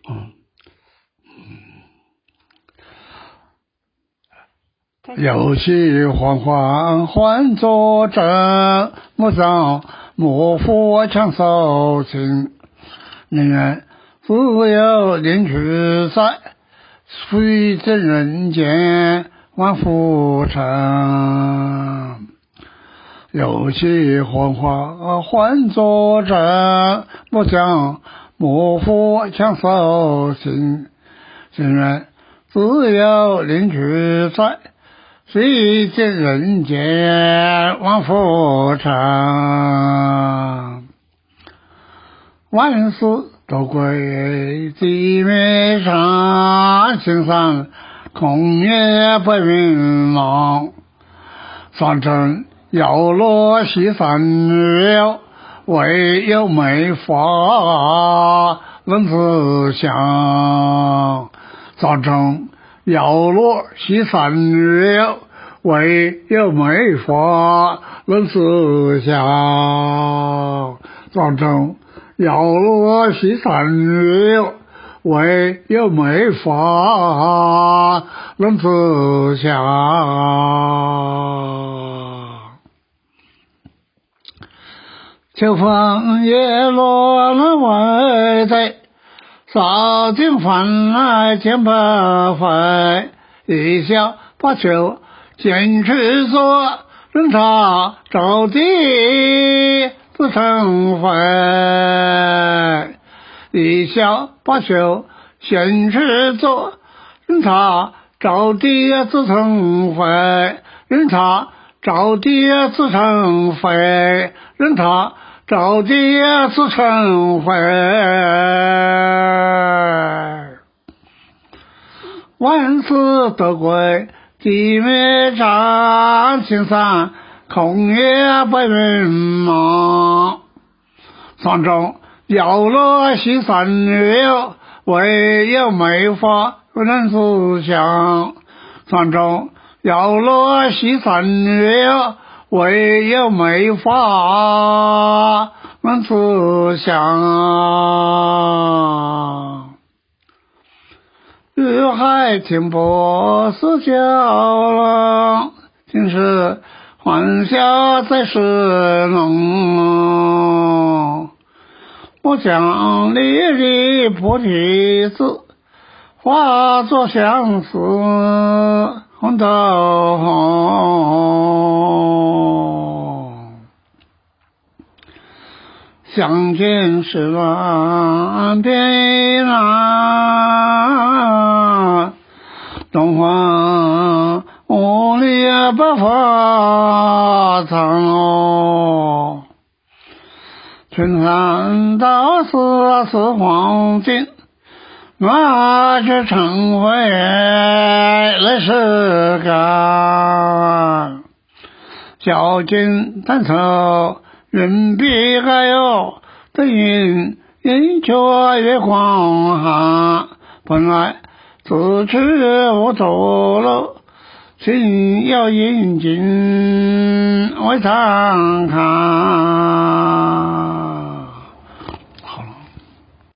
游戏缓缓换作真，莫障莫负强手情。宁愿自由领取在，虽真人间万浮沉。游戏缓缓换作真，莫障莫负强手情。宁愿自由领取在，虽见人间万浮沉。万事都归地面上，心上空也不云茫。山珍摇落西山柳，唯有梅花论自香。山珍摇落西山柳，唯有梅花论自香。山珍摇落西山柳，唯有梅花论自香。秋风叶落了外在，扫尽烦来见不回。一笑把酒闲去做，人茶着地自成灰。一笑把酒闲去做，人茶着地自成灰。人茶着地自成灰。人茶着地自成灰。万事都归地面上，心上空也不云茫。山中摇落西山柳，唯有梅花论自香。山中摇落西山柳，唯有梅花论自香。玉海停泊是娇冷，今世欢笑在是浓。我将粒粒菩提子，化作相思红豆红。相见时乱边难，东方无力不发藏哦。春山道士是黄金，那却成灰来世干。小金单手云碧还有的云却月光寒。本来自去无走路，心要引进为常看。